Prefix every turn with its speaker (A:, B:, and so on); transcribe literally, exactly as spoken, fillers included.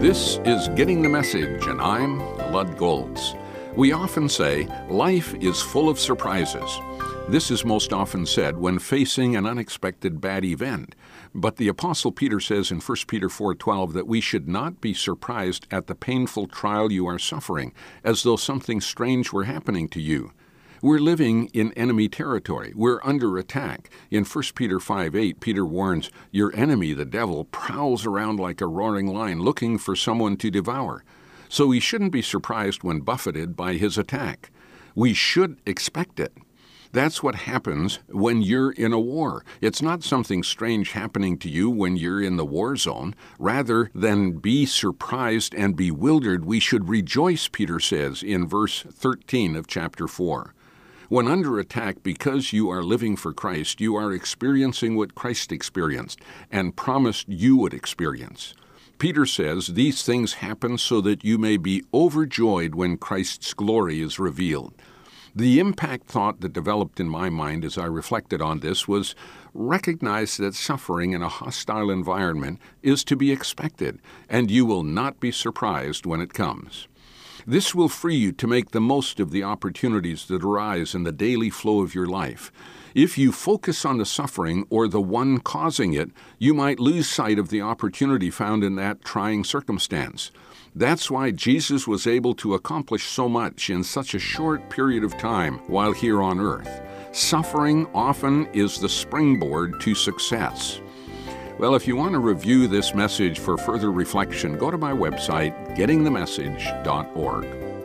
A: This is Getting the Message, and I'm Lud Golds. We often say, life is full of surprises. This is most often said when facing an unexpected bad event. But the Apostle Peter says in First Peter four twelve that we should not be surprised at the painful trial you are suffering, as though something strange were happening to you. We're living in enemy territory. We're under attack. In First Peter five eight, Peter warns, your enemy, the devil, prowls around like a roaring lion looking for someone to devour. So we shouldn't be surprised when buffeted by his attack. We should expect it. That's what happens when you're in a war. It's not something strange happening to you when you're in the war zone. Rather than be surprised and bewildered, we should rejoice, Peter says in verse thirteen of chapter four. When under attack because you are living for Christ, you are experiencing what Christ experienced and promised you would experience. Peter says these things happen so that you may be overjoyed when Christ's glory is revealed. The impact thought that developed in my mind as I reflected on this was recognize that suffering in a hostile environment is to be expected, and you will not be surprised when it comes. This will free you to make the most of the opportunities that arise in the daily flow of your life. If you focus on the suffering or the one causing it, you might lose sight of the opportunity found in that trying circumstance. That's why Jesus was able to accomplish so much in such a short period of time while here on earth. Suffering often is the springboard to success. Well, if you want to review this message for further reflection, go to my website, getting the message dot org.